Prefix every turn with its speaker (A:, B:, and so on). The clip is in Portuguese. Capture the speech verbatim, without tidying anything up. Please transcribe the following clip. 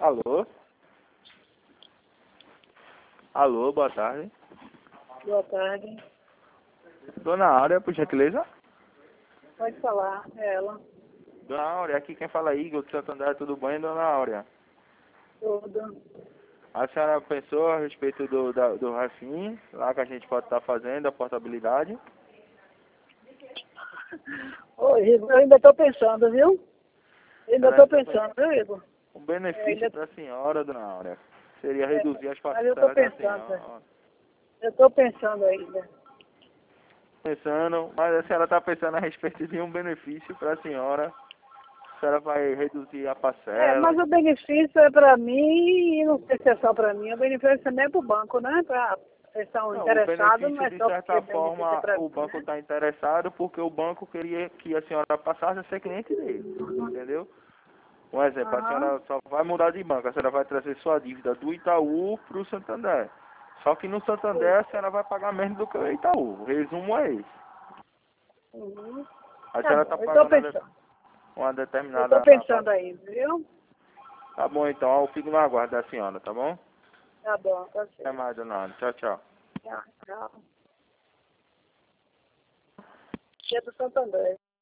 A: Alô? Alô, boa tarde.
B: Boa tarde.
A: Dona Áurea, por gentileza?
B: Pode falar, é ela.
A: Dona Áurea, aqui quem fala é Igor de Santo André, tudo bem, Dona Áurea?
B: Tudo.
A: A senhora pensou a respeito do, da, do Refim, lá que a gente pode estar fazendo, a portabilidade?
B: Ô, Igor, eu ainda estou pensando, viu? Eu ainda
A: Ela
B: estou pensando, viu, Igor?
A: Um
B: É,
A: benefício
B: ainda...
A: para a senhora, Dona Áurea, seria
B: é,
A: reduzir as
B: mas eu estou
A: parcelas da
B: pensando.
A: senhora.
B: Eu estou pensando ainda.
A: Pensando, mas a senhora está pensando a respeito de um benefício para a senhora. A senhora vai reduzir a
B: É,
A: parcela.
B: mas o benefício é para mim e não sei se é só para mim. O benefício também é para o banco, né? Para vocês estão
A: Não, o
B: interessados, não
A: benefício,
B: é
A: de
B: só porque
A: certa
B: o benefício é
A: forma,
B: para
A: o
B: mim,
A: banco
B: né?
A: está interessado porque o banco queria que a senhora passasse a ser cliente dele, entendeu? Um exemplo, a
B: Aham.
A: senhora só vai mudar de banco, a senhora vai trazer sua dívida do Itaú para o Santander. Só que no Santander a senhora vai pagar menos do que o Itaú. O resumo é esse.
B: Uhum.
A: A
B: Tá
A: senhora
B: bom,
A: está
B: eu estou
A: pagando uma de-
B: pensando.
A: uma
B: Eu estou
A: determinada...
B: pensando ainda, viu?
A: Tá bom, então, eu fico no aguardo da senhora, tá bom?
B: Tá bom, tá
A: Até
B: certo.
A: mais, dona Ana. Tchau, tchau.
B: Tchau, tchau. É do Santo André.